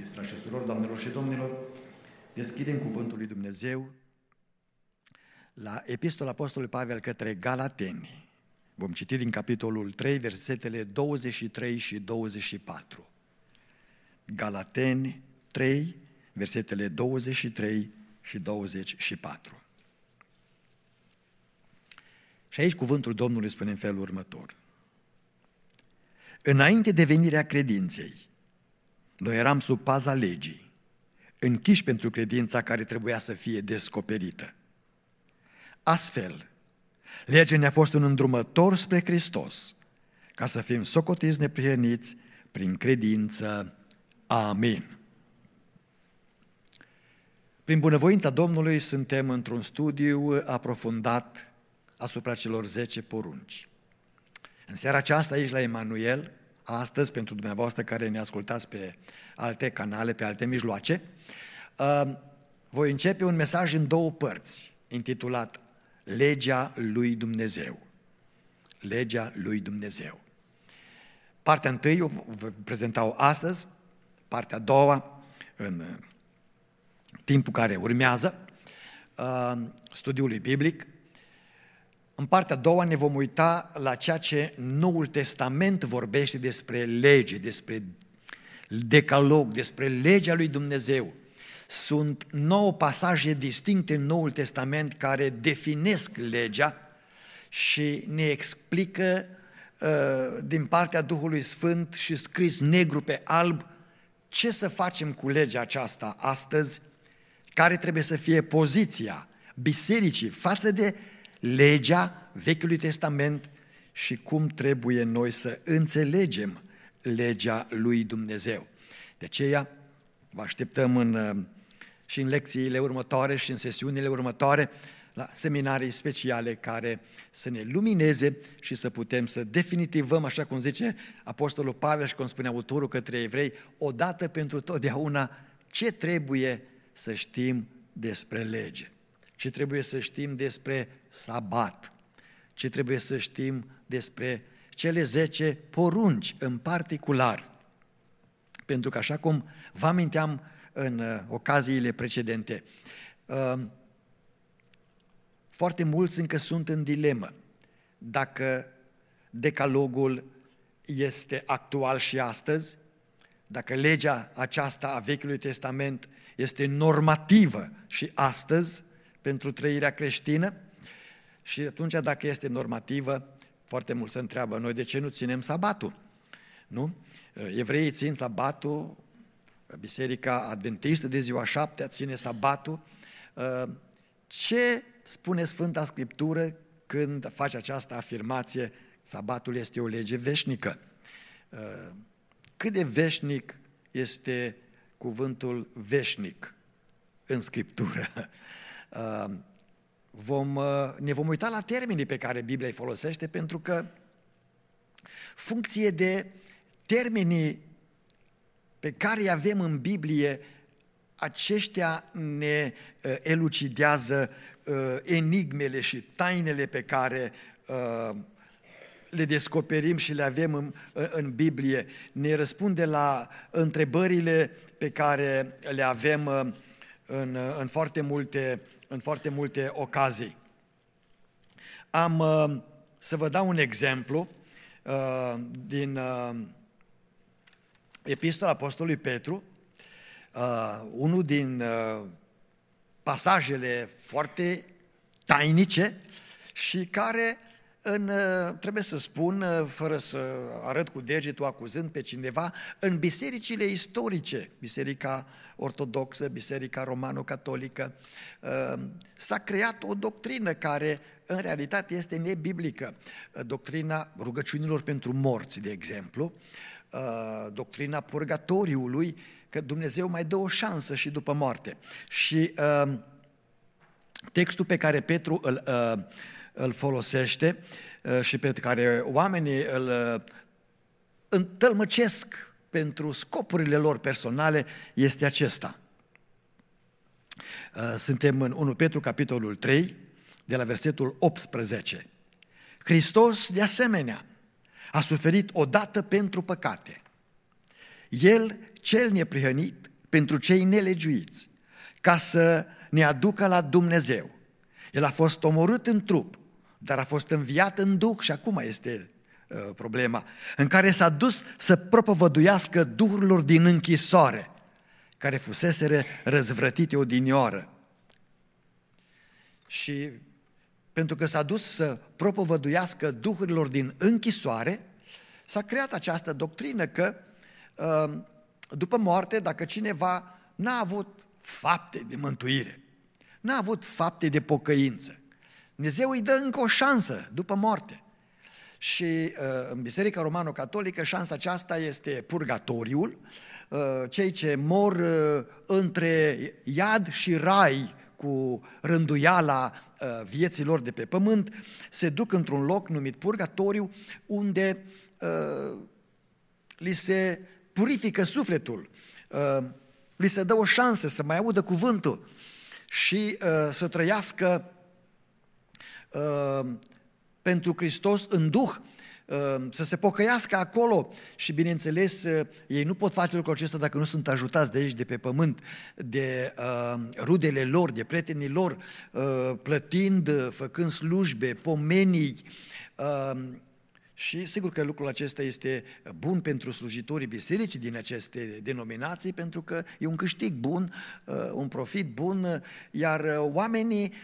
Iubiți frați și surori, doamnelor și domnilor, deschidem Cuvântul lui Dumnezeu la Epistola Apostolului Pavel către Galateni. Vom citi din capitolul 3, versetele 23 și 24. Galateni 3, versetele 23 și 24. Și aici cuvântul Domnului spune în felul următor. Înainte de venirea credinței, noi eram sub paza legii, închiși pentru credința care trebuia să fie descoperită. Astfel, legea ne-a fost un îndrumător spre Hristos, ca să fim socotiți neprihăniți prin credință. Amin. Prin bunăvoința Domnului suntem într-un studiu aprofundat asupra celor 10 porunci. În seara aceasta, aici la Emanuel, astăzi, pentru dumneavoastră care ne ascultați pe alte canale, pe alte mijloace, voi începe un mesaj în 2 părți, intitulat Legea lui Dumnezeu. Legea lui Dumnezeu. Partea întâi o voi prezenta astăzi, partea a doua, în timpul care urmează, studiului biblic. În partea a doua ne vom uita la ceea ce Noul Testament vorbește despre lege, despre decalog, despre legea lui Dumnezeu. Sunt 9 pasaje distincte în Noul Testament care definesc legea și ne explică din partea Duhului Sfânt și scris negru pe alb ce să facem cu legea aceasta astăzi, care trebuie să fie poziția bisericii față de legea Vechiului Testament și cum trebuie noi să înțelegem legea lui Dumnezeu. De aceea vă așteptăm și în lecțiile următoare și în sesiunile următoare la seminarii speciale care să ne lumineze și să putem să definitivăm, așa cum zice Apostolul Pavel și cum spune autorul către evrei, odată pentru totdeauna ce trebuie să știm despre lege. Ce trebuie să știm despre sabat, ce trebuie să știm despre cele 10 porunci în particular. Pentru că așa cum vă aminteam în ocaziile precedente, foarte mulți încă sunt în dilemă dacă decalogul este actual și astăzi, dacă legea aceasta a Vechiului Testament este normativă și astăzi, pentru trăirea creștină și atunci dacă este normativă, foarte mult se întreabă noi de ce nu ținem sabatul, nu? Evreii țin sabatul, Biserica Adventistă de ziua 7 ține sabatul. Ce spune Sfânta Scriptură când face această afirmație, sabatul este o lege veșnică? Cât de veșnic este cuvântul veșnic în Scriptură? Ne vom uita la termenii pe care Biblia îi folosește, pentru că funcție de termenii pe care îi avem în Biblie, aceștia ne elucidează enigmele și tainele pe care le descoperim și le avem în Biblie, ne răspunde la întrebările pe care le avem în foarte multe ocazii. Să vă dau un exemplu din Epistola Apostolului Petru, unul din pasajele foarte tainice și care, trebuie să spun, fără să arăt cu degetul acuzând pe cineva, în bisericile istorice, Biserica Ortodoxă, Biserica Romano-Catolică, s-a creat o doctrină care în realitate este nebiblică. Doctrina rugăciunilor pentru morți, de exemplu, doctrina purgatoriului, că Dumnezeu mai dă o șansă și după moarte. Și textul pe care Petru îl folosește și pe care oamenii îl întâlmăcesc pentru scopurile lor personale este acesta. Suntem în 1 Petru, capitolul 3, de la versetul 18. Hristos, de asemenea, a suferit odată pentru păcate. El, cel neprihănit, pentru cei nelegiuiți, ca să ne aducă la Dumnezeu. El a fost omorât în trup, dar a fost înviat în duh și acum este problema, în care s-a dus să propovăduiască duhurilor din închisoare, care fuseseră răzvrătite odinioară. Și pentru că s-a dus să propovăduiască duhurilor din închisoare, s-a creat această doctrină că după moarte, dacă cineva n-a avut fapte de mântuire, n-a avut fapte de pocăință, Dumnezeu îi dă încă o șansă după moarte. Și în Biserica Romano-Catolică șansa aceasta este purgatoriul, cei ce mor între iad și rai cu rânduiala vieților de pe pământ, se duc într-un loc numit purgatoriu, unde li se purifică sufletul, li se dă o șansă să mai audă cuvântul și să trăiască pentru Hristos în Duh, să se pocăiască acolo și bineînțeles ei nu pot face lucrul acesta dacă nu sunt ajutați de aici, de pe pământ, de rudele lor, de prietenii lor, plătind, făcând slujbe, pomenii. Și sigur că lucrul acesta este bun pentru slujitorii bisericii din aceste denominații, pentru că e un câștig bun, un profit bun, iar oamenii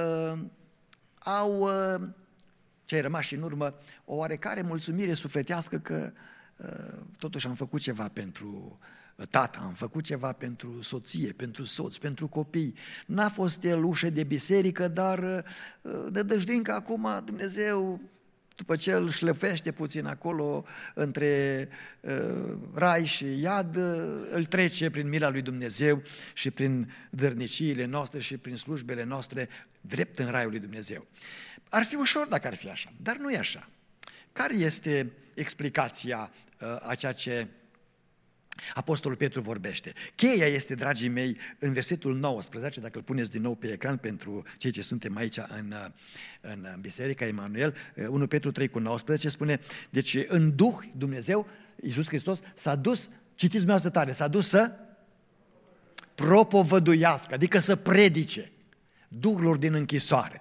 au, ce ai rămas și în urmă, o oarecare mulțumire sufletească că totuși am făcut ceva pentru tata, am făcut ceva pentru soție, pentru soț, pentru copii. N-a fost el ușă de biserică, dar de dăjduim că acum Dumnezeu, după ce îl șlăfește puțin acolo între rai și iad, îl trece prin mila lui Dumnezeu și prin dărniciile noastre și prin slujbele noastre drept în raiul lui Dumnezeu. Ar fi ușor dacă ar fi așa, dar nu e așa. Care este explicația a ceea ce Apostolul Petru vorbește? Cheia este, dragii mei, în versetul 19, dacă îl puneți din nou pe ecran pentru cei ce suntem aici în Biserica Emanuel, 1 Petru 3:19 spune, deci în Duh Dumnezeu, Iisus Hristos, s-a dus, citiți dumneavoastră tare, s-a dus să propovăduiască, adică să predice duhurilor din închisoare.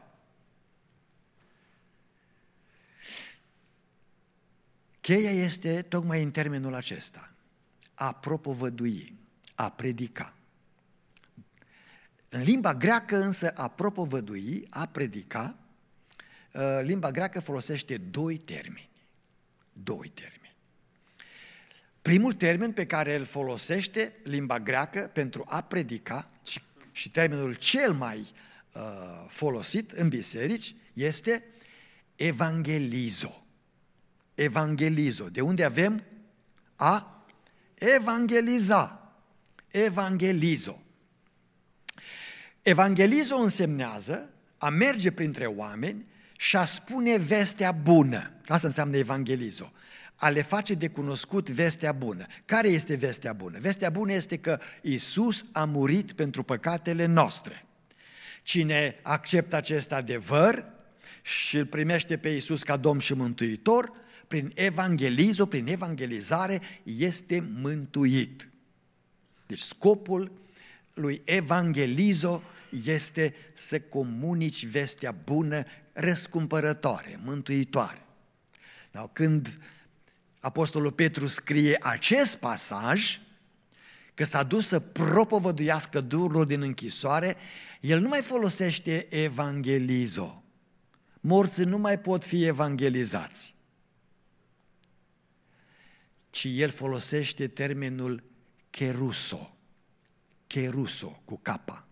Cheia este tocmai în termenul acesta, a propovădui, a predica. În limba greacă însă a propovădui, a predica, limba greacă folosește doi termeni. Primul termen pe care îl folosește limba greacă pentru a predica și termenul cel mai folosit în biserici este evangelizo. Evangelizo, de unde avem a evangeliza, evangelizo. Evangelizo însemnează a merge printre oameni și a spune vestea bună. Asta înseamnă evangelizo. A le face de cunoscut vestea bună. Care este vestea bună? Vestea bună este că Iisus a murit pentru păcatele noastre. Cine acceptă acest adevăr și îl primește pe Iisus ca Domn și Mântuitor, prin evangelizo, prin evangelizare, este mântuit. Deci scopul lui evangelizo este să comunici vestea bună, răscumpărătoare, mântuitoare. Dar când Apostolul Petru scrie acest pasaj, că s-a dus să propovăduiască duhurilor din închisoare, el nu mai folosește evangelizo. Morții nu mai pot fi evangelizați, ci el folosește termenul keruso, keruso cu capa.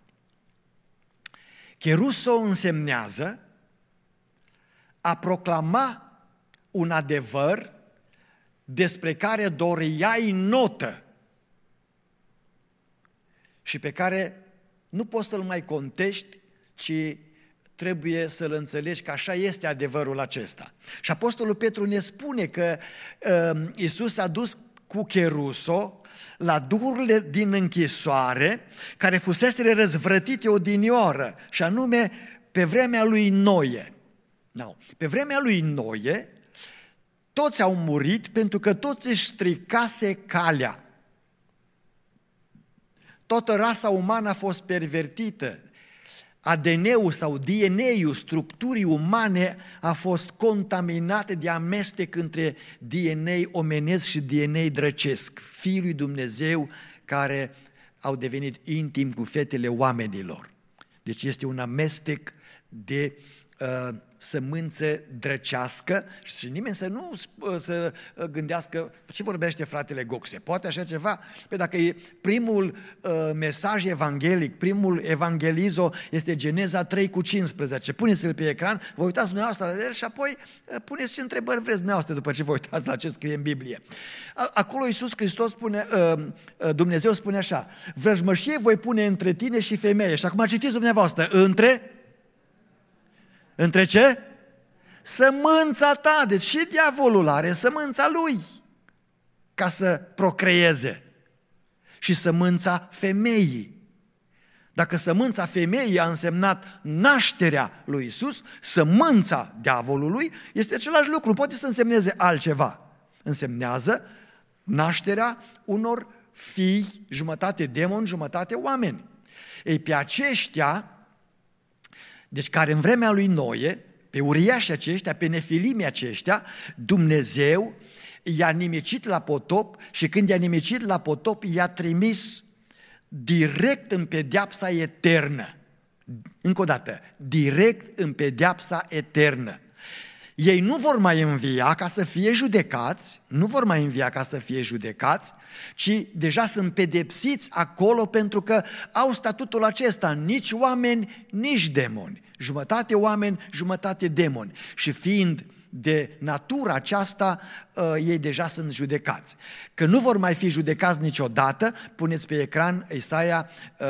Keruso însemnează a proclama un adevăr despre care doar iai notă și pe care nu poți să-l mai contești, ci trebuie să-l înțelegi că așa este adevărul acesta. Și Apostolul Petru ne spune că Iisus a dus cu keruso la duhurile din închisoare care fuseseră răzvrătite odinioară, și anume pe vremea lui Noe. Pe vremea lui Noe toți au murit pentru că toți își stricase calea. toată rasa umană a fost pervertită. ADN-ul sau DNA-ul structurii umane a fost contaminate de amestec între DNA omenesc și DNA drăcesc, Fiul lui Dumnezeu care au devenit intim cu fetele oamenilor. Deci este un amestec de sămânță drăcească și nimeni să nu să gândească ce vorbește fratele Goxe. Poate așa ceva? Păi dacă e primul mesaj evanghelic, primul evangelizo este Geneza 3:15. Puneți-l pe ecran, vă uitați dumneavoastră la el și apoi puneți ce întrebări vreți dumneavoastră după ce vă uitați la ce scrie în Biblie. Acolo Iisus Hristos spune, Dumnezeu spune așa: vrăjmășie voi pune între tine și femeie. Și acum citiți dumneavoastră, între ce? Sămânța ta. Deci și diavolul are sămânța lui ca să procreeze. Și sămânța femeii. Dacă sămânța femeii a însemnat nașterea lui Iisus, sămânța diavolului este același lucru. Poate să însemneze altceva. Însemnează nașterea unor fii, jumătate demoni, jumătate oameni. Ei, pe aceștia, deci care în vremea lui Noe, pe uriașii aceștia, pe nefilimii aceștia, Dumnezeu i-a nimicit la potop și când i-a nimicit la potop, i-a trimis direct în pedeapsa eternă. Încă o dată, direct în pedeapsa eternă. Ei nu vor mai învia ca să fie judecați, ci deja sunt pedepsiți acolo pentru că au statutul acesta, nici oameni, nici demoni, jumătate oameni, jumătate demoni. Și fiind de natura aceasta, ei deja sunt judecați. Că nu vor mai fi judecați niciodată, puneți pe ecran Isaia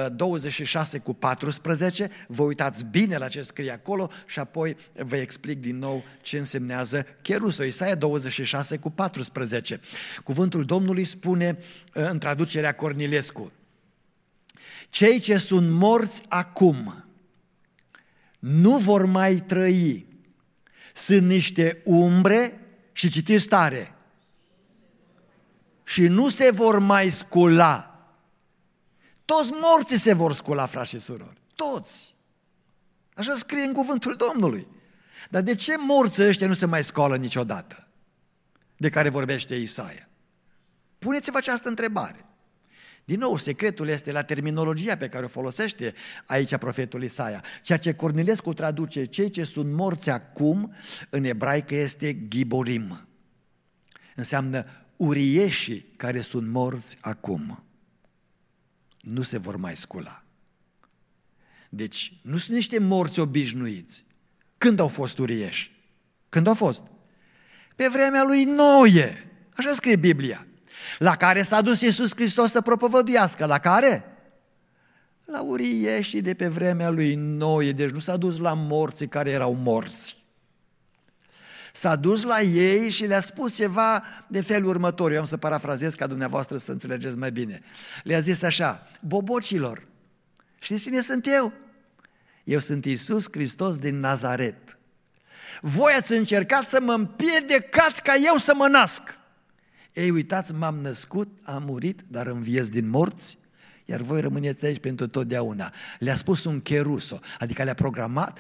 26:14, vă uitați bine la ce scrie acolo și apoi vă explic din nou ce însemnează cheruso. Isaia 26:14. Cuvântul Domnului spune în traducerea Cornilescu: cei ce sunt morți acum nu vor mai trăi, sunt niște umbre și citiți tare, și nu se vor mai scula. Toți morții se vor scula, frați și surori, toți. Așa scrie în cuvântul Domnului. Dar de ce morții ăștia nu se mai scoală niciodată, de care vorbește Isaia? Puneți-vă această întrebare. Din nou, secretul este la terminologia pe care o folosește aici profetul Isaia. Ceea ce Cornilescu traduce, cei ce sunt morți acum, în ebraică este giborim. Înseamnă urieșii care sunt morți acum. Nu se vor mai scula. Deci, nu sunt niște morți obișnuiți. Când au fost urieși? Când au fost? Pe vremea lui Noe. Așa scrie Biblia. La care s-a dus Iisus Hristos să propovăduiască. La care? La urieșii de pe vremea lui Noe. Deci nu s-a dus la morții care erau morți. S-a dus la ei și le-a spus ceva de felul următor. Eu am să parafrazez ca dumneavoastră să înțelegeți mai bine. Le-a zis așa: bobocilor, știți cine sunt eu? Eu sunt Iisus Hristos din Nazaret. Voi ați încercat să mă împiedicați ca eu să mă nasc. Ei, uitați, m-am născut, am murit, dar înviez din morți, iar voi rămâneți aici pentru totdeauna. Le-a spus un cheruso, adică le-a programat,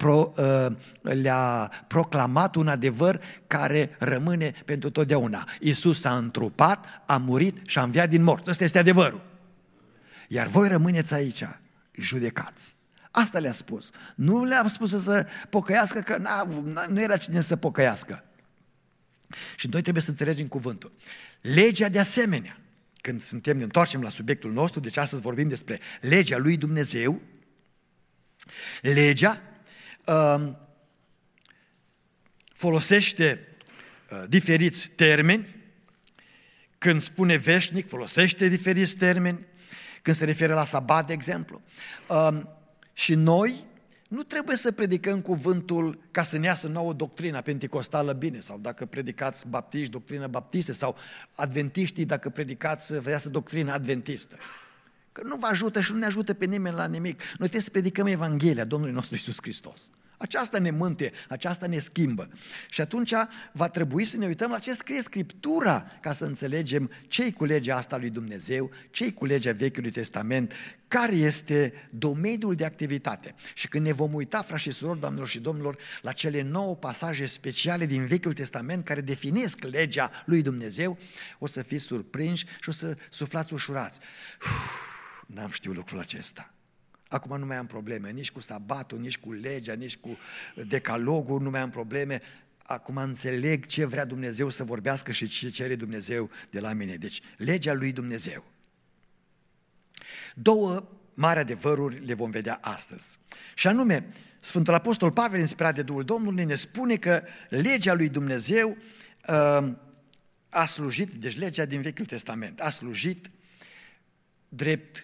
le-a proclamat un adevăr care rămâne pentru totdeauna. Iisus s-a întrupat, a murit și a înviat din morți. Ăsta este adevărul. Iar voi rămâneți aici, judecați. Asta le-a spus. Nu le-a spus să se pocăiască, că nu era cine să pocăiască. Și noi trebuie să înțelegem cuvântul. Legea de asemenea, când ne întoarcem la subiectul nostru, deci astăzi vorbim despre legea lui Dumnezeu, legea folosește diferiți termeni. Când spune veșnic, folosește diferiți termeni. Când se referă la sabat, de exemplu. Și noi nu trebuie să predicăm cuvântul ca să ne iasă nouă doctrina penticostală bine, sau dacă predicați baptiști, doctrină baptistă, sau adventiștii, dacă predicați, vă iasă doctrina adventistă. Că nu vă ajută și nu ne ajută pe nimeni la nimic. Noi trebuie să predicăm Evanghelia Domnului nostru Iisus Hristos. Aceasta ne mântuie, aceasta ne schimbă. Și atunci va trebui să ne uităm la ce scrie Scriptura ca să înțelegem ce-i cu legea asta lui Dumnezeu, ce-i cu legea Vechiului Testament, care este domeniul de activitate. Și când ne vom uita, frați și surori, doamnelor și domnilor, la cele 9 pasaje speciale din Vechiul Testament care definesc legea lui Dumnezeu, o să fiți surprinși și o să suflați ușurați. N-am știut lucrul acesta. Acum nu mai am probleme, nici cu sabatul, nici cu legea, nici cu decalogul, nu mai am probleme. Acum înțeleg ce vrea Dumnezeu să vorbească și ce cere Dumnezeu de la mine. Deci, legea lui Dumnezeu. 2 mari adevăruri le vom vedea astăzi. Și anume, Sfântul Apostol Pavel, inspirat de Duhul Domnului, ne spune că legea lui Dumnezeu a slujit, deci legea din Vechiul Testament, a slujit drept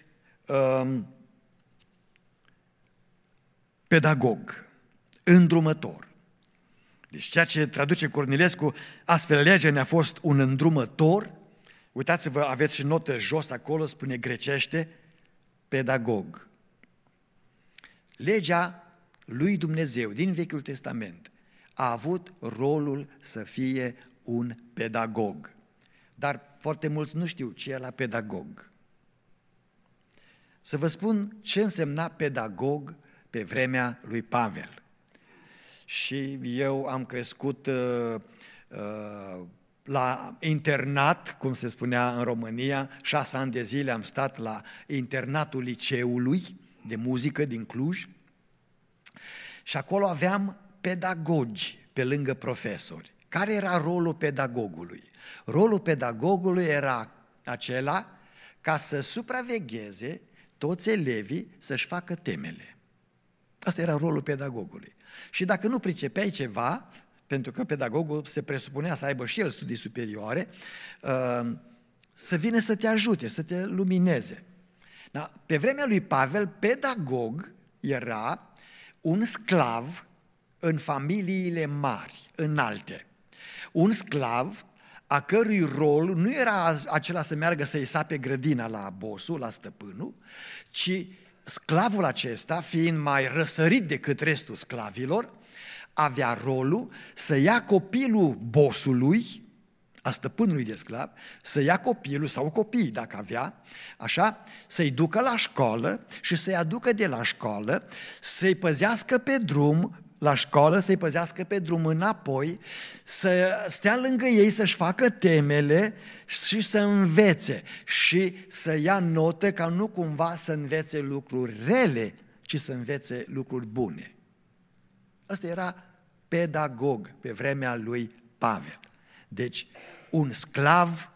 pedagog, îndrumător. Deci ceea ce traduce Cornilescu, astfel legea ne-a fost un îndrumător. Uitați-vă, aveți și notă jos acolo, spune grecește, pedagog. Legea lui Dumnezeu din Vechiul Testament a avut rolul să fie un pedagog. Dar foarte mulți nu știu ce e la pedagog. Să vă spun ce însemna pedagog pe vremea lui Pavel. Și eu am crescut la internat, cum se spunea în România, 6 ani de zile am stat la internatul liceului de muzică din Cluj și acolo aveam pedagogi pe lângă profesori. Care era rolul pedagogului? Rolul pedagogului era acela ca să supravegheze toți elevii să-și facă temele. Asta era rolul pedagogului. Și dacă nu pricepeai ceva, pentru că pedagogul se presupunea să aibă și el studii superioare, să vină să te ajute, să te lumineze. Da? Pe vremea lui Pavel, pedagog era un sclav în familiile mari, înalte. Un sclav a cărui rol nu era acela să meargă să-i sape grădina la bossul, la stăpânul, ci sclavul acesta, fiind mai răsărit decât restul sclavilor, avea rolul să ia copilul bosului, a stăpânului de sclav, să ia copilul sau copiii, dacă avea, așa, să-i ducă la școală și să-i aducă de la școală, să-i păzească pe drum la școală, să-i păzească pe drum înapoi, să stea lângă ei, să-și facă temele și să învețe și să ia notă ca nu cumva să învețe lucruri rele, ci să învețe lucruri bune. Ăsta era pedagog pe vremea lui Pavel. Deci, un sclav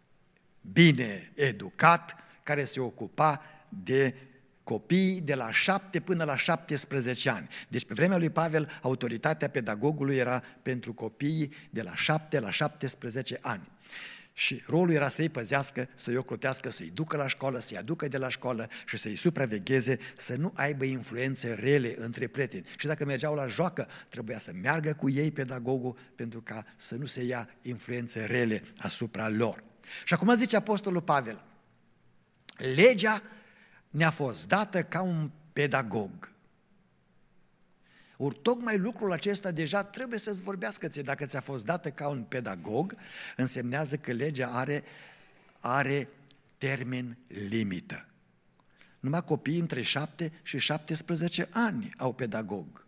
bine educat care se ocupa de copii de la 7 până la 17 ani. Deci pe vremea lui Pavel, autoritatea pedagogului era pentru copiii de la 7 la 17 ani. Și rolul era să-i păzească, să-i ocrotească, să-i ducă la școală, să-i aducă de la școală și să-i supravegheze, să nu aibă influențe rele între prieteni. Și dacă mergeau la joacă, trebuia să meargă cu ei pedagogul pentru ca să nu se ia influențe rele asupra lor. Și acum zice Apostolul Pavel, legea ne-a fost dată ca un pedagog. Ori tocmai lucrul acesta deja trebuie să-ți vorbească ție. Dacă ți-a fost dată ca un pedagog, însemnează că legea are termen limită. Numai copiii între 7 și 17 ani au pedagog.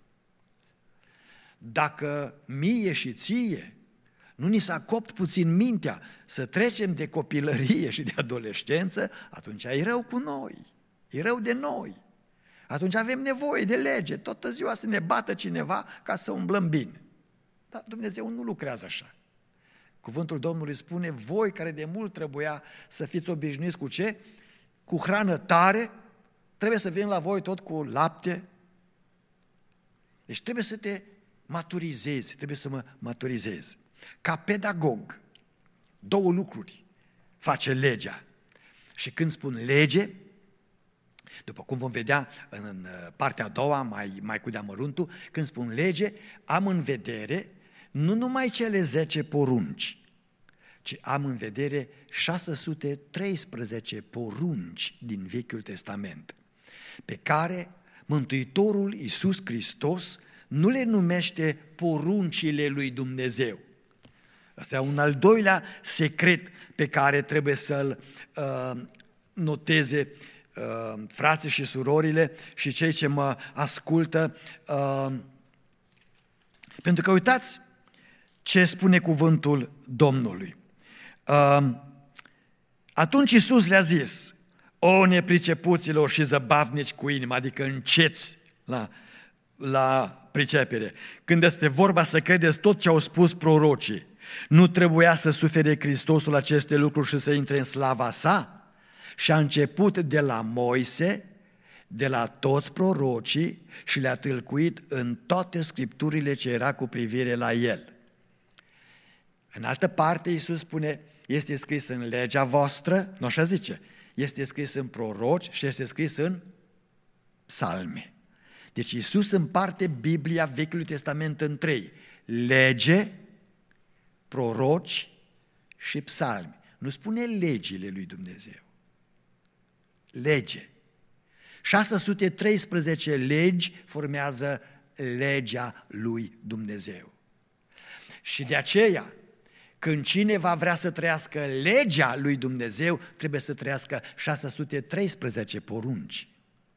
Dacă mie și ție nu ni s-a copt puțin mintea să trecem de copilărie și de adolescență, atunci e rău cu noi, e rău de noi. Atunci avem nevoie de lege, toată ziua să ne bată cineva ca să umblăm bine. Dar Dumnezeu nu lucrează așa. Cuvântul Domnului spune, voi care de mult trebuia să fiți obișnuiți cu ce? Cu hrană tare, trebuie să vin la voi tot cu lapte. Deci trebuie să te maturizezi, trebuie să mă maturizezi. Ca pedagog, 2 lucruri face legea. Și când spun lege, după cum vom vedea în partea a doua, mai cu deamăruntul, când spun lege, am în vedere nu numai cele 10 porunci, ci am în vedere 613 porunci din Vechiul Testament, pe care Mântuitorul Iisus Hristos nu le numește poruncile lui Dumnezeu. Asta e un al doilea secret pe care trebuie să-l noteze frații și surorile și cei ce mă ascultă. Pentru că uitați ce spune cuvântul Domnului. Atunci Iisus le-a zis: o nepricepuților și zăbavnici cu inima, adică înceți la pricepere. Când este vorba să credeți tot ce au spus prorocii, nu trebuia să sufere Hristosul aceste lucruri și să intre în slava sa? Și a început de la Moise, de la toți prorocii și le-a tâlcuit în toate scripturile ce era cu privire la el. În altă parte, Iisus spune, este scris în legea voastră, nu așa zice, este scris în proroci și este scris în psalme. Deci Iisus împarte Biblia Vechiului Testament în trei: lege, proroci și psalmi. Nu spune legile lui Dumnezeu. Lege. 613 legi formează legea lui Dumnezeu. Și de aceea, când cineva vrea să trăiască legea lui Dumnezeu, trebuie să trăiască 613 porunci.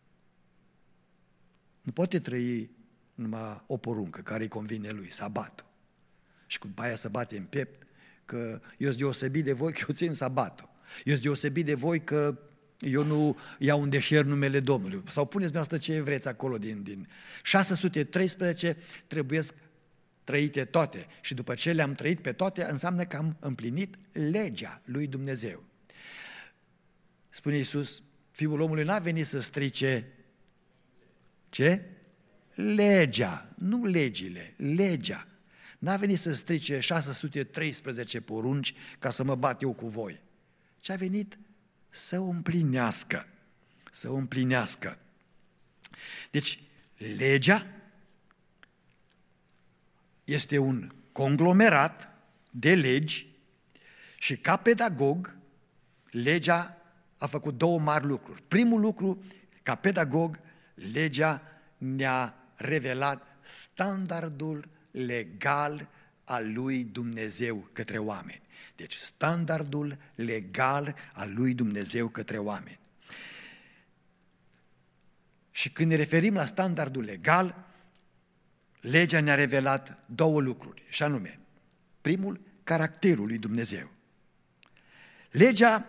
Nu poate trăi numai o poruncă care îi convine lui, sabatul. Și cu aia să bate în piept că eu sunt deosebit de voi că eu țin sabatul. Eu sunt deosebit de voi că eu nu iau în deșert numele Domnului. Sau puneți dumneavoastră ce vreți acolo din 613 trebuie trăite toate. Și după ce le-am trăit pe toate, înseamnă că am împlinit legea lui Dumnezeu. Spune Iisus, Fiul omului n-a venit să strice ce? Legea, nu legile, legea. N-a venit să strice 613 porunci ca să mă bat eu cu voi, ci a venit să o împlinească, să o împlinească. Deci, legea este un conglomerat de legi și ca pedagog, legea a făcut două mari lucruri. Primul lucru, ca pedagog, legea ne-a revelat standardul legal al lui Dumnezeu către oameni. Deci standardul legal al lui Dumnezeu către oameni. Și când ne referim la standardul legal, legea ne-a revelat două lucruri, și anume, primul, caracterul lui Dumnezeu. Legea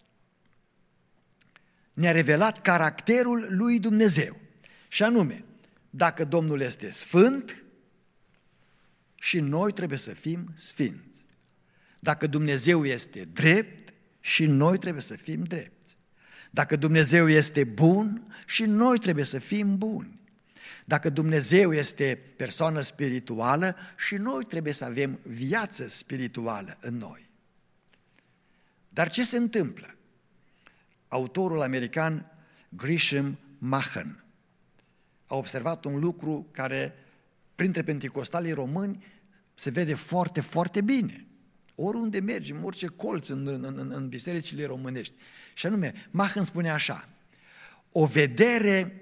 ne-a revelat caracterul lui Dumnezeu, și anume, dacă Domnul este sfânt, și noi trebuie să fim sfinți. Dacă Dumnezeu este drept, și noi trebuie să fim drepți. Dacă Dumnezeu este bun, și noi trebuie să fim buni. Dacă Dumnezeu este persoană spirituală, și noi trebuie să avem viață spirituală în noi. Dar ce se întâmplă? Autorul american Grisham Machen a observat un lucru care printre penticostalii români se vede foarte, foarte bine. Oriunde mergem, orice colț în bisericile românești. Și anume, Machen spune așa: o vedere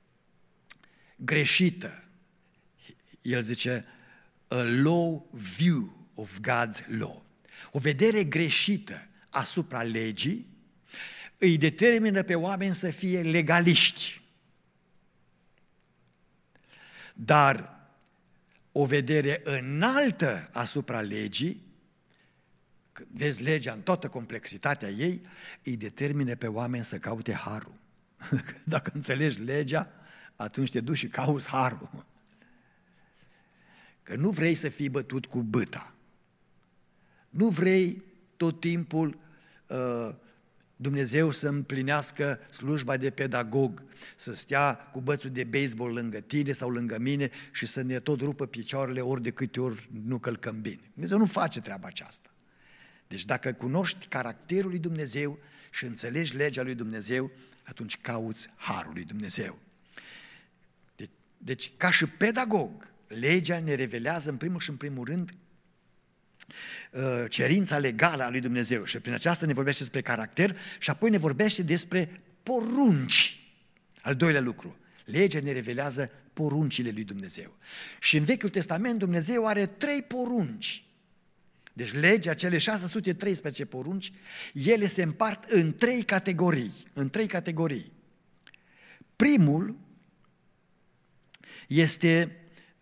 greșită, el zice, a low view of God's law. O vedere greșită asupra legii îi determină pe oameni să fie legaliști. Dar o vedere înaltă asupra legii, când vezi legea în toată complexitatea ei, îi determină pe oameni să caute harul. Dacă înțelegi legea, atunci te duci și cauți harul. Că nu vrei să fii bătut cu bâta. Nu vrei tot timpul Dumnezeu să împlinească slujba de pedagog, să stea cu bățul de baseball lângă tine sau lângă mine și să ne tot rupă picioarele ori de câte ori nu călcăm bine. Dumnezeu nu face treaba aceasta. Deci dacă cunoști caracterul lui Dumnezeu și înțelegi legea lui Dumnezeu, atunci cauți harul lui Dumnezeu. Deci ca și pedagog, legea ne revelează în primul și în primul rând cerința legală a lui Dumnezeu și prin aceasta ne vorbește despre caracter și apoi ne vorbește despre porunci. Al doilea lucru, Legea ne revelează poruncile lui Dumnezeu. Și în Vechiul Testament Dumnezeu are 3 porunci. Deci legea, cele 613 porunci, ele se împart în 3 categorii. Primul este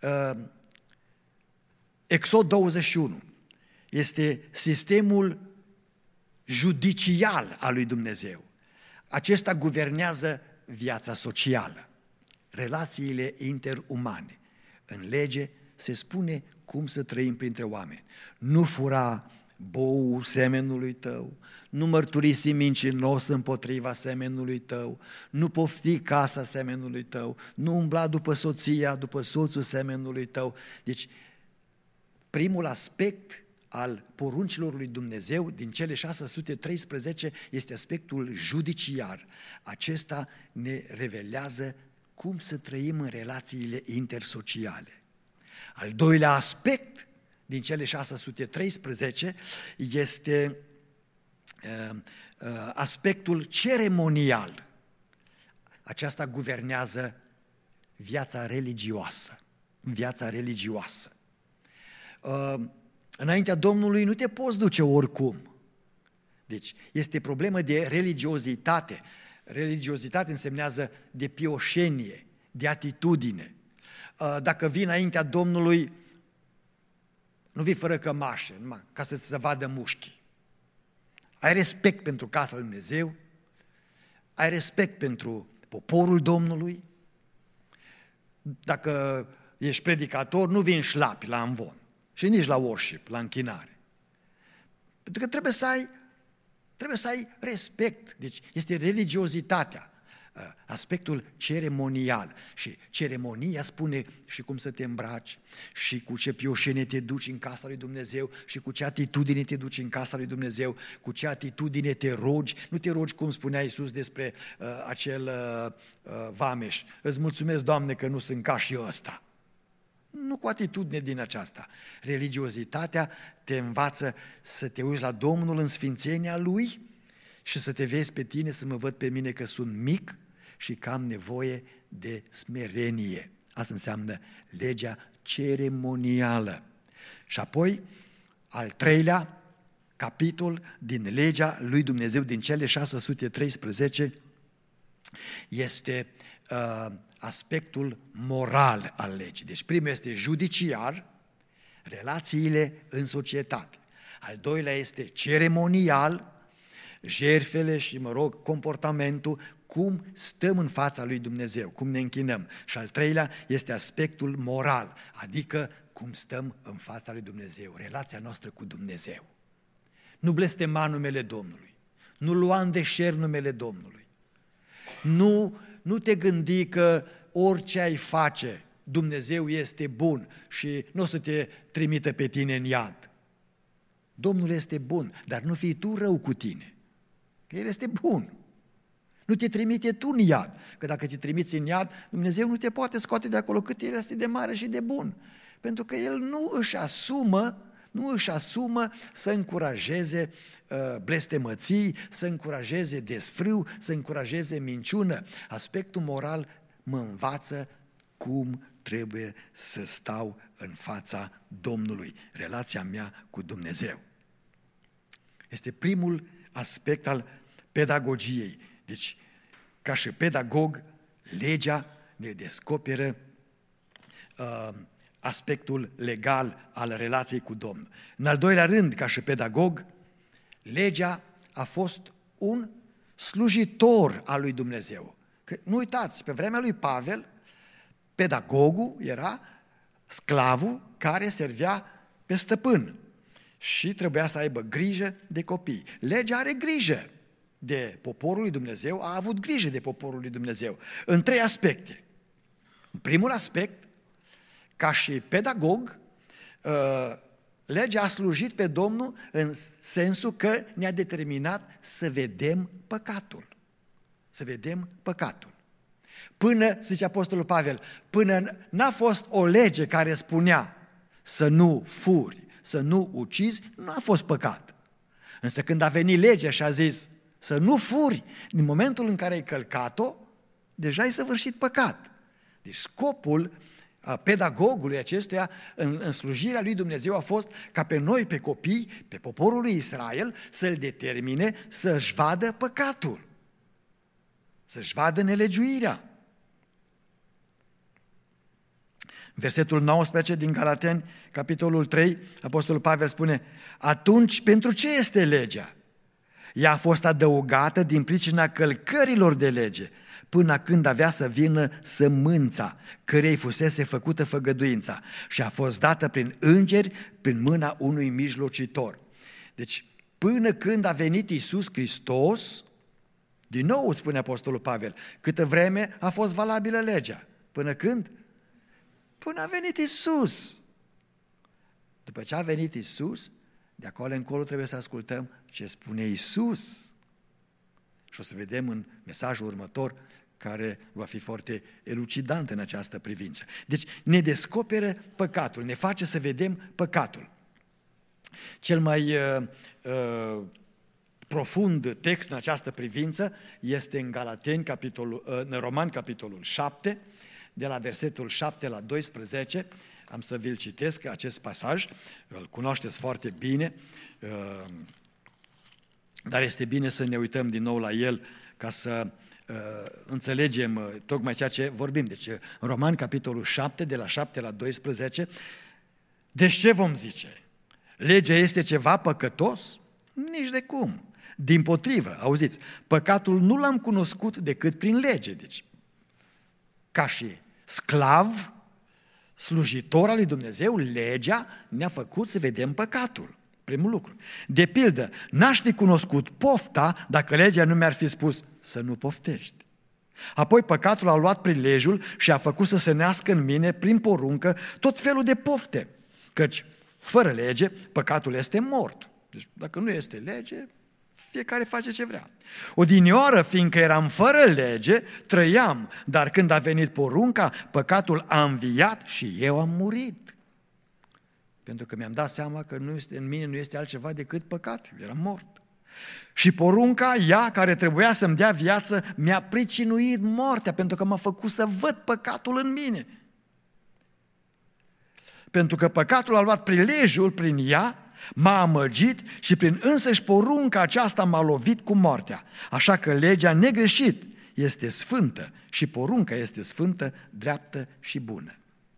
Exod 21. Este sistemul judicial al lui Dumnezeu. Acesta guvernează viața socială, relațiile interumane. În lege se spune cum să trăim printre oameni. Nu fura boul semenului tău, nu mărturisi mincinos împotriva semenului tău, nu pofti casa semenului tău, nu umbla după soția, după soțul semenului tău. Deci, primul aspect al poruncilor lui Dumnezeu din cele 613 este aspectul judiciar. Acesta ne revelează cum să trăim în relațiile intersociale. Al doilea aspect din cele 613 este aspectul ceremonial. Aceasta guvernează viața religioasă. Înaintea Domnului nu te poți duce oricum. Deci este problemă de religiozitate. Religiozitate însemnează de pioșenie, de atitudine. Dacă vii înaintea Domnului, nu vii fără cămașă, numai ca să se vadă mușchii. Ai respect pentru casa lui Dumnezeu, ai respect pentru poporul Domnului. Dacă ești predicator, nu vii în șlapi la amvon și nici la worship, la închinare. Pentru că trebuie să ai respect. Deci este religiozitatea, aspectul ceremonial. Și ceremonia spune și cum să te îmbraci, și cu ce pioșenie te duci în casa lui Dumnezeu, și cu ce atitudine te duci în casa lui Dumnezeu, cu ce atitudine te rogi. Nu te rogi cum spunea Iisus despre acel vameș. Îți mulțumesc, Doamne, că nu sunt ca și ăsta. Nu cu atitudine din aceasta. Religiozitatea te învață să te uiți la Domnul în sfințenia Lui și să te vezi pe tine, să mă văd pe mine că sunt mic și că am nevoie de smerenie. Asta înseamnă legea ceremonială. Și apoi, al treilea capitol din legea lui Dumnezeu, din cele 613, este aspectul moral al legii. Deci primul este judiciar, relațiile în societate. Al doilea este ceremonial, jertfele și, comportamentul, cum stăm în fața lui Dumnezeu, cum ne închinăm. Și al treilea este aspectul moral, adică cum stăm în fața lui Dumnezeu, relația noastră cu Dumnezeu. Nu blestema numele Domnului, nu lua în deșert numele Domnului, nu te gândi că orice ai face, Dumnezeu este bun și nu o să te trimită pe tine în iad. Domnul este bun, dar nu fii tu rău cu tine, că El este bun. Nu te trimite tu în iad, că dacă te trimiți în iad, Dumnezeu nu te poate scoate de acolo cât El este de mare și de bun. Pentru că El nu își asumă să încurajeze blestemății, să încurajeze desfrâu, să încurajeze minciună. Aspectul moral mă învață cum trebuie să stau în fața Domnului, relația mea cu Dumnezeu. Este primul aspect al pedagogiei. Deci, ca și pedagog, legea ne descoperă aspectul legal al relației cu Domnul. În al doilea rând, ca și pedagog, legea a fost un slujitor al lui Dumnezeu. Că, nu uitați, pe vremea lui Pavel, pedagogul era sclavul care servea pe stăpân și trebuia să aibă grijă de copii. Legea are grijă de poporul lui Dumnezeu, a avut grijă de poporul lui Dumnezeu în 3 aspecte. Primul aspect, ca și pedagog, legea a slujit pe Domnul în sensul că ne-a determinat să vedem păcatul. Să vedem păcatul. Până, zice Apostolul Pavel, până n-a fost o lege care spunea să nu furi, să nu ucizi, nu a fost păcat. Însă când a venit legea și a zis să nu furi, din momentul în care ai călcat-o, deja ai săvârșit păcat. Deci scopul pedagogului acestuia în slujirea lui Dumnezeu a fost ca pe noi, pe copii, pe poporul lui Israel, să-l determine să-și vadă păcatul, să-și vadă nelegiuirea. Versetul 19 din Galateni, capitolul 3, Apostolul Pavel spune: atunci pentru ce este legea? Ea a fost adăugată din pricina călcărilor de lege, până când avea să vină sămânța, cărei fusese făcută făgăduința, și a fost dată prin îngeri, prin mâna unui mijlocitor. Deci, până când a venit Iisus Hristos, din nou spune Apostolul Pavel, câtă vreme a fost valabilă legea? Până când? Până a venit Iisus. După ce a venit Iisus, de acolo încolo trebuie să ascultăm ce spune Iisus. Și o să vedem în mesajul următor, care va fi foarte elucidant în această privință. Deci ne descoperă păcatul, ne face să vedem păcatul. Cel mai profund text în această privință este în Galateni, în Romani, capitolul 7, de la versetul 7 la 12, am să vi-l citesc, acest pasaj, îl cunoașteți foarte bine, dar este bine să ne uităm din nou la el ca să înțelegem tocmai ceea ce vorbim. Deci, în Romani, capitolul 7, de la 7 la 12, deci ce vom zice? Legea este ceva păcătos? Nici de cum. Dimpotrivă, auziți, păcatul nu l-am cunoscut decât prin lege, deci ca și sclav, slujitor al lui Dumnezeu, legea ne-a făcut să vedem păcatul. Primul lucru. De pildă, n-aș fi cunoscut pofta dacă legea nu mi-ar fi spus să nu poftești. Apoi păcatul a luat prilejul și a făcut să se nască în mine, prin poruncă, tot felul de pofte. Căci, fără lege, păcatul este mort. Deci, dacă nu este lege, fiecare face ce vrea. Odinioară, fiindcă eram fără lege, trăiam, dar când a venit porunca, păcatul a înviat și eu am murit. Pentru că mi-am dat seama că în mine nu este altceva decât păcat, eram mort. Și porunca, ea care trebuia să-mi dea viață, mi-a pricinuit moartea, pentru că m-a făcut să văd păcatul în mine. Pentru că păcatul a luat prilejul prin ea, m-a amăgit și prin însăși porunca aceasta m-a lovit cu moartea. Așa că legea negreșit este sfântă și porunca este sfântă, dreaptă și bună.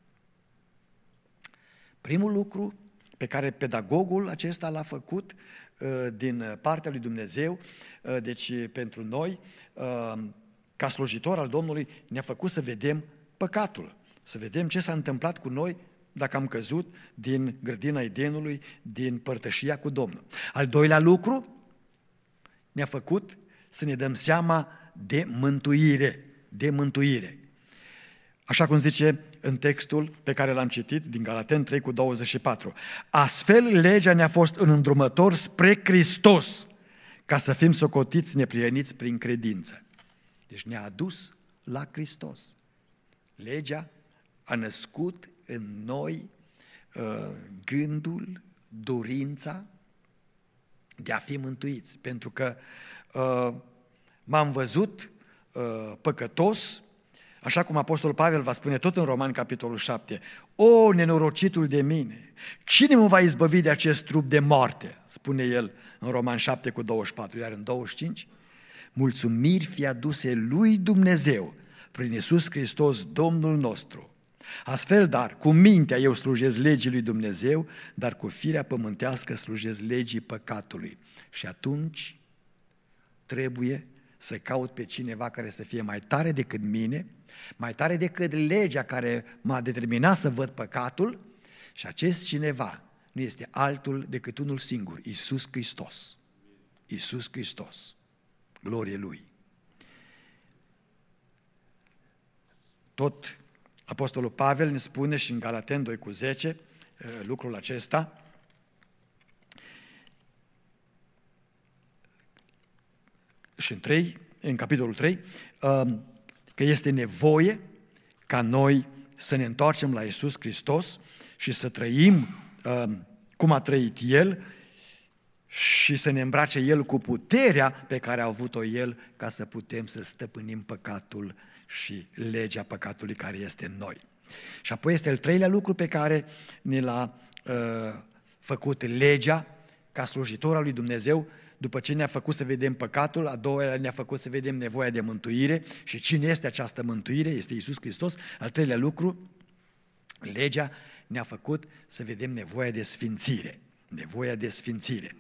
Primul lucru pe care pedagogul acesta l-a făcut din partea lui Dumnezeu, deci pentru noi, ca slujitor al Domnului, ne-a făcut să vedem păcatul, să vedem ce s-a întâmplat cu noi dacă am căzut din grădina Edenului, din părtășia cu Domnul. Al doilea lucru, ne-a făcut să ne dăm seama de mântuire. Așa cum zice în textul pe care l-am citit din Galateni 3:24. Astfel, legea ne-a fost un îndrumător spre Hristos, ca să fim socotiți neprieniți prin credință. Deci ne-a adus la Hristos. Legea a născut în noi gândul, dorința de a fi mântuiți, pentru că m-am văzut păcătos, așa cum Apostolul Pavel va spune tot în Romani, capitolul 7, o, nenorocitul de mine, cine mă va izbăvi de acest trup de moarte? Spune el în Romani 7:24, iar în 25, mulțumiri fie aduse lui Dumnezeu prin Iisus Hristos, Domnul nostru. Astfel, dar, cu mintea eu slujesc legii lui Dumnezeu, dar cu firea pământească slujesc legii păcatului. Și atunci trebuie să caut pe cineva care să fie mai tare decât mine, mai tare decât legea care m-a determinat să văd păcatul, și acest cineva nu este altul decât unul singur, Iisus Hristos. Iisus Hristos. Glorie Lui. Tot Apostolul Pavel ne spune și în Galateni 2:10 lucrul acesta. Și în capitolul 3, că este nevoie ca noi să ne întoarcem la Iisus Hristos și să trăim cum a trăit El și să ne îmbrace El cu puterea pe care a avut-o El ca să putem să stăpânim păcatul și legea păcatului care este în noi. Și apoi este al treilea lucru pe care ne l-a făcut legea ca slujitor al lui Dumnezeu. După ce ne-a făcut să vedem păcatul, a doua ne-a făcut să vedem nevoia de mântuire și cine este această mântuire, este Iisus Hristos. Al treilea lucru, legea ne-a făcut să vedem nevoia de sfințire. Nevoia de sfințire.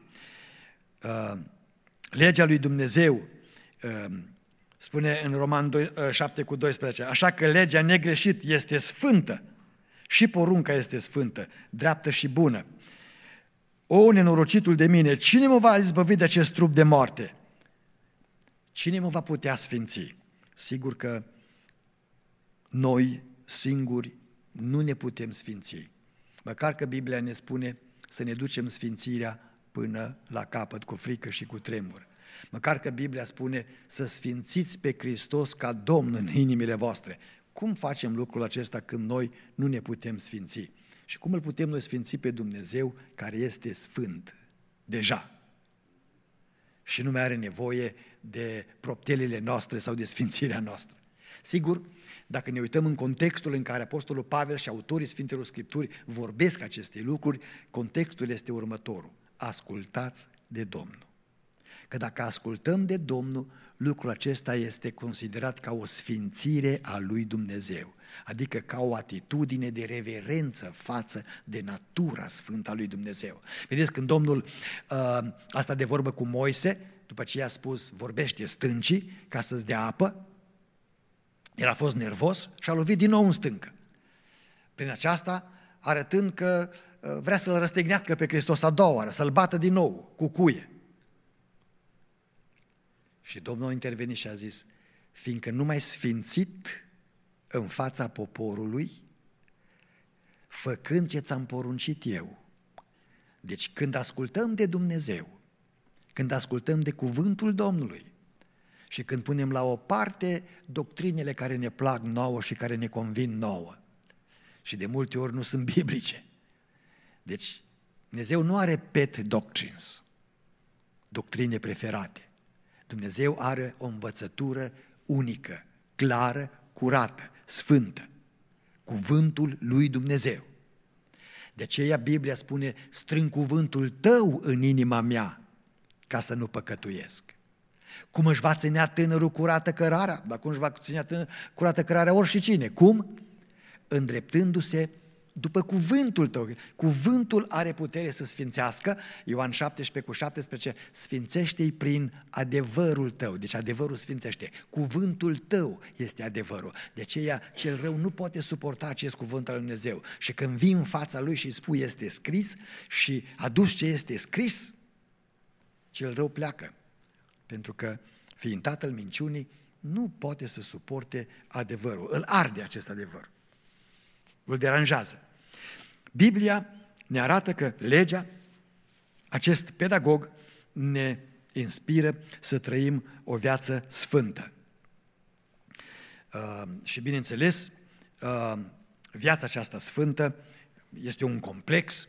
Legea lui Dumnezeu spune în Roman 7:12, așa că legea negreșit este sfântă și porunca este sfântă, dreaptă și bună. O, nenorocitul de mine, cine mă va izbăvi de acest trup de moarte? Cine mă va putea sfinți? Sigur că noi singuri nu ne putem sfinți. Măcar că Biblia ne spune să ne ducem sfințirea până la capăt cu frică și cu tremur. Măcar că Biblia spune să sfințiți pe Hristos ca Domn în inimile voastre. Cum facem lucrul acesta când noi nu ne putem sfinți? Și cum îl putem noi sfinți pe Dumnezeu care este sfânt deja și nu mai are nevoie de proptelele noastre sau de sfințirea noastră? Sigur, dacă ne uităm în contextul în care Apostolul Pavel și autorii Sfintelor Scripturi vorbesc aceste lucruri, contextul este următorul. Ascultați de Domnul. Că dacă ascultăm de Domnul, lucrul acesta este considerat ca o sfințire a lui Dumnezeu, adică ca o atitudine de reverență față de natura sfântă a lui Dumnezeu. Vedeți, când Domnul a stat de vorbă cu Moise, după ce i-a spus, vorbește stâncii ca să-ți dea apă, el a fost nervos și a lovit din nou în stâncă. Prin aceasta, arătând că vrea să-L răstignească pe Hristos a doua oară, să-L bată din nou cu cuie. Și Domnul a intervenit și a zis, fiindcă nu m-ai sfințit în fața poporului, făcând ce ți-am poruncit eu. Deci când ascultăm de Dumnezeu, când ascultăm de cuvântul Domnului și când punem la o parte doctrinele care ne plac nouă și care ne convin nouă, și de multe ori nu sunt biblice. Deci Dumnezeu nu are pet doctrines, doctrine preferate. Dumnezeu are o învățătură unică, clară, curată, sfântă. Cuvântul lui Dumnezeu. De aceea Biblia spune, strâng cuvântul tău în inima mea ca să nu păcătuiesc. Cum își va ținea tânărul curată cărarea? Dar cum își va ținea tânărul curată cărarea oricine? Cum? Îndreptându-se după cuvântul tău. Cuvântul are putere să sfințească. Ioan 17:17, sfințește-i prin adevărul tău. Deci adevărul sfințește. Cuvântul tău este adevărul. De aceea cel rău nu poate suporta acest cuvânt al lui Dumnezeu. Și când vii în fața lui și îi spui este scris și aduci ce este scris, cel rău pleacă. Pentru că fiind tatăl minciunii, nu poate să suporte adevărul. Îl arde acest adevăr. Îl deranjează. Biblia ne arată că legea, acest pedagog, ne inspiră să trăim o viață sfântă. Și bineînțeles, viața aceasta sfântă este un complex.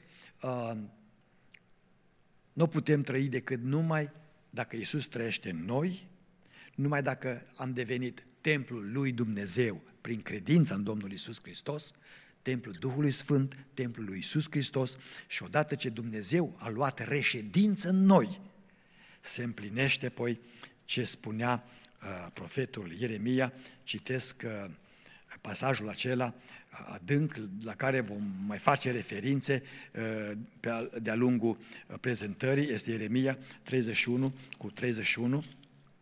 Nu putem trăi decât numai dacă Iisus trăiește în noi, numai dacă am devenit templul lui Dumnezeu prin credința în Domnul Iisus Hristos, templul Duhului Sfânt, templul lui Iisus Hristos, și odată ce Dumnezeu a luat reședință în noi, se împlinește apoi ce spunea profetul Ieremia. Citesc pasajul acela adânc la care vom mai face referințe de-a lungul prezentării, este Ieremia 31:31.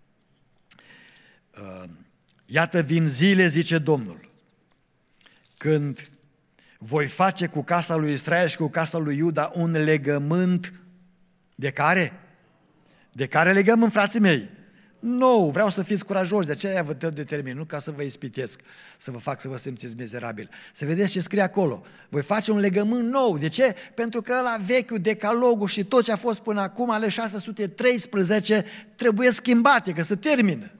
Iată vin zile, zice Domnul, când voi face cu casa lui Israel și cu casa lui Iuda un legământ de care? De care legământ, frații mei? Nu, vreau să fiți curajoși, de aceea vă determin, nu ca să vă ispitesc, să vă fac să vă simțiți mizerabil. Să vedeți ce scrie acolo. Voi face un legământ nou. De ce? Pentru că ăla vechiul, decalogul și tot ce a fost până acum, ale 613, trebuie schimbate, că se termină.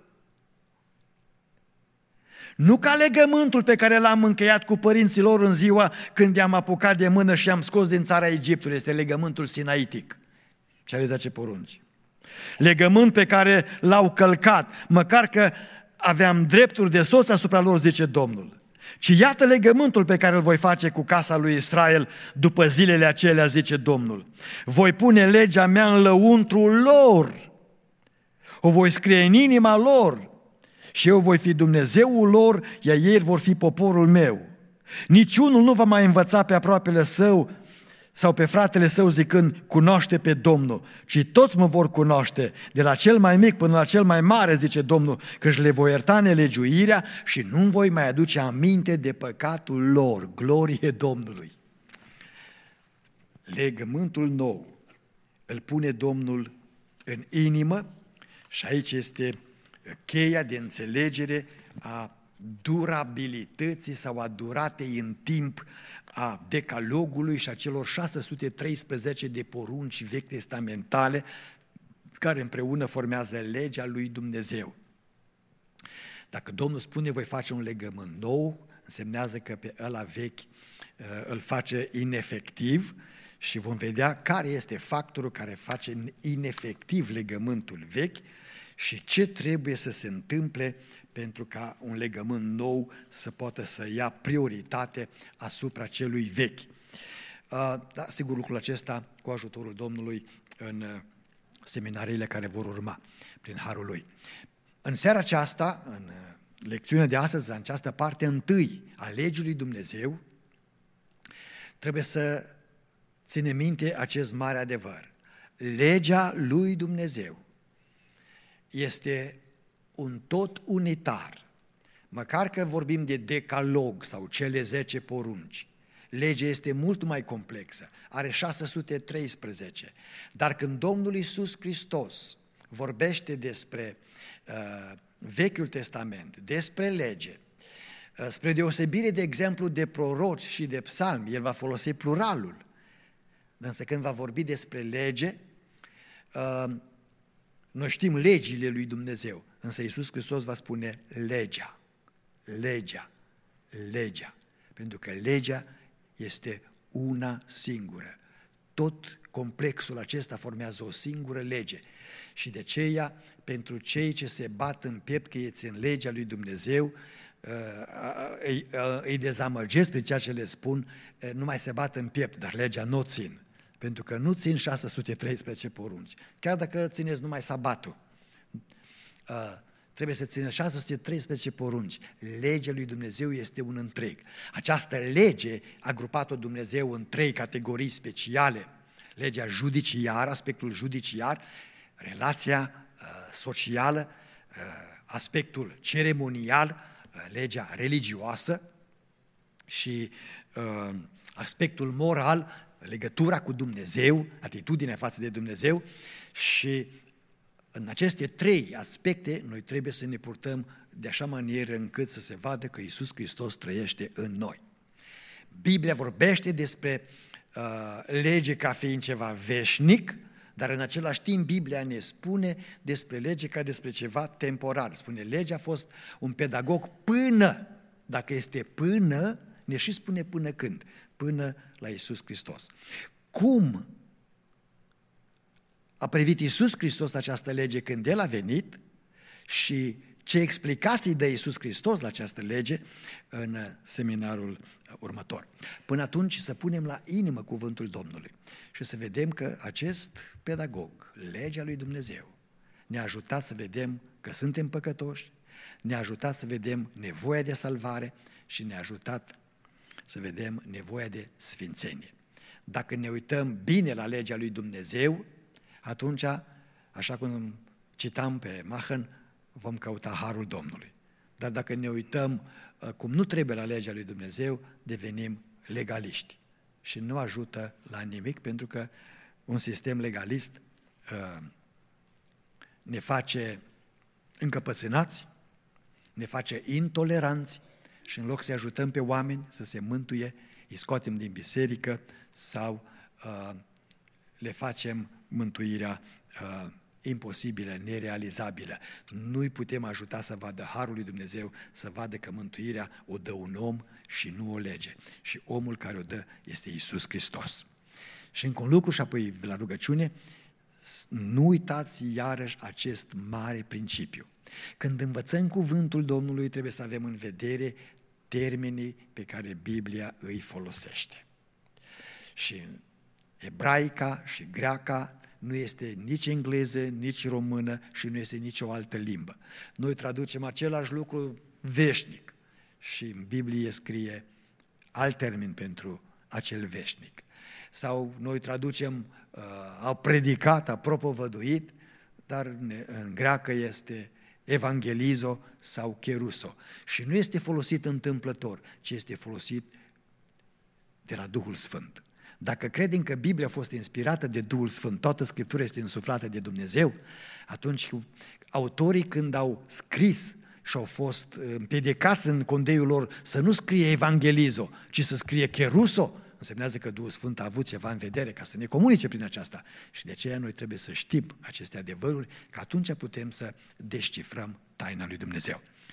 Nu ca legământul pe care l-am încheiat cu părinții lor în ziua când i-am apucat de mână și i-am scos din țara Egiptului, este legământul sinaitic. cele 10 porunci. Legământ pe care l-au călcat, măcar că aveam drepturi de soț asupra lor, zice Domnul. Ci iată legământul pe care îl voi face cu casa lui Israel după zilele acelea, zice Domnul. Voi pune legea mea în lăuntrul lor, o voi scrie în inima lor și eu voi fi Dumnezeul lor, iar ei vor fi poporul meu. Niciunul nu va mai învăța pe aproapele său sau pe fratele său zicând, cunoaște pe Domnul, ci toți mă vor cunoaște, de la cel mai mic până la cel mai mare, zice Domnul, căci le voi ierta nelegiuirea și nu voi mai aduce aminte de păcatul lor. Glorie Domnului! Legământul nou îl pune Domnul în inimă și aici este cheia de înțelegere a durabilității sau a duratei în timp a decalogului și a celor 613 de porunci vechi testamentale care împreună formează legea lui Dumnezeu. Dacă Domnul spune voi face un legământ nou, însemnează că pe ăla vechi îl face inefectiv și vom vedea care este factorul care face inefectiv legământul vechi și ce trebuie să se întâmple pentru ca un legământ nou să poată să ia prioritate asupra celui vechi. Da, sigur, lucrul acesta cu ajutorul Domnului în seminariile care vor urma prin harul lui. În seara aceasta, în lecțiunea de astăzi, în această parte întâi a legii lui Dumnezeu, trebuie să ținem minte acest mare adevăr. Legea lui Dumnezeu este un tot unitar. Măcar că vorbim de decalog sau cele 10 porunci, legea este mult mai complexă, are 613. Dar când Domnul Iisus Hristos vorbește despre Vechiul Testament, despre lege, spre deosebire, de exemplu, de proroci și de psalmi, el va folosi pluralul. Însă când va vorbi despre lege, noi știm legile lui Dumnezeu, însă Iisus Hristos va spune legea, legea, legea, pentru că legea este una singură. Tot complexul acesta formează o singură lege și de aceea, pentru cei ce se bat în piept că e în legea lui Dumnezeu, îi dezamăgesc pe ceea ce le spun, nu mai se bat în piept, dar legea nu o țin. Pentru că nu țin 613 porunci. Chiar dacă țineți numai sabatul, trebuie să țineți 613 porunci. Legea lui Dumnezeu este un întreg. Această lege a grupat-o Dumnezeu în 3 categorii speciale. Legea judiciară, aspectul judiciar, relația socială, aspectul ceremonial, legea religioasă și aspectul moral, legătura cu Dumnezeu, atitudinea față de Dumnezeu și în aceste 3 aspecte noi trebuie să ne purtăm de așa manieră încât să se vadă că Iisus Hristos trăiește în noi. Biblia vorbește despre lege ca fiind ceva veșnic, dar în același timp Biblia ne spune despre lege ca despre ceva temporar. Spune, legea a fost un pedagog până, dacă este până, ne și spune până când? Până la Iisus Hristos. Cum a privit Iisus Hristos această lege când El a venit și ce explicații dă Iisus Hristos la această lege în seminarul următor. Până atunci să punem la inimă cuvântul Domnului și să vedem că acest pedagog, legea lui Dumnezeu, ne-a ajutat să vedem că suntem păcătoși, ne-a ajutat să vedem nevoia de salvare și ne-a ajutat să vedem nevoia de sfințenie. Dacă ne uităm bine la legea lui Dumnezeu, atunci, așa cum citam pe Machen, vom căuta harul Domnului. Dar dacă ne uităm cum nu trebuie la legea lui Dumnezeu, devenim legaliști. Și nu ajută la nimic, pentru că un sistem legalist ne face încăpățânați, ne face intoleranți și în loc să ajutăm pe oameni să se mântuie, îi scoatem din biserică sau le facem mântuirea imposibilă, nerealizabilă. Nu-i putem ajuta să vadă harul lui Dumnezeu, să vadă că mântuirea o dă un om și nu o lege. Și omul care o dă este Iisus Hristos. Și încă un lucru și apoi la rugăciune Nu uitați iarăși acest mare principiu. Când învățăm cuvântul Domnului, trebuie să avem în vedere termenii pe care Biblia îi folosește. Și ebraica și greaca nu este nici engleză, nici română și nu este nicio altă limbă. Noi traducem același lucru veșnic și în Biblie scrie alt termen pentru acel veșnic. Sau noi traducem a predicat, a propovăduit, dar în greacă este evangelizo sau keruso. Și nu este folosit întâmplător, ci este folosit de la Duhul Sfânt. Dacă credem că Biblia a fost inspirată de Duhul Sfânt, toată Scriptura este însuflată de Dumnezeu, atunci autorii când au scris și au fost împiedicați în condeiul lor să nu scrie evangelizo, ci să scrie keruso, însemnează că Duhul Sfânt a avut ceva în vedere ca să ne comunice prin aceasta. Și de aceea noi trebuie să știm aceste adevăruri, că atunci putem să descifrăm taina lui Dumnezeu.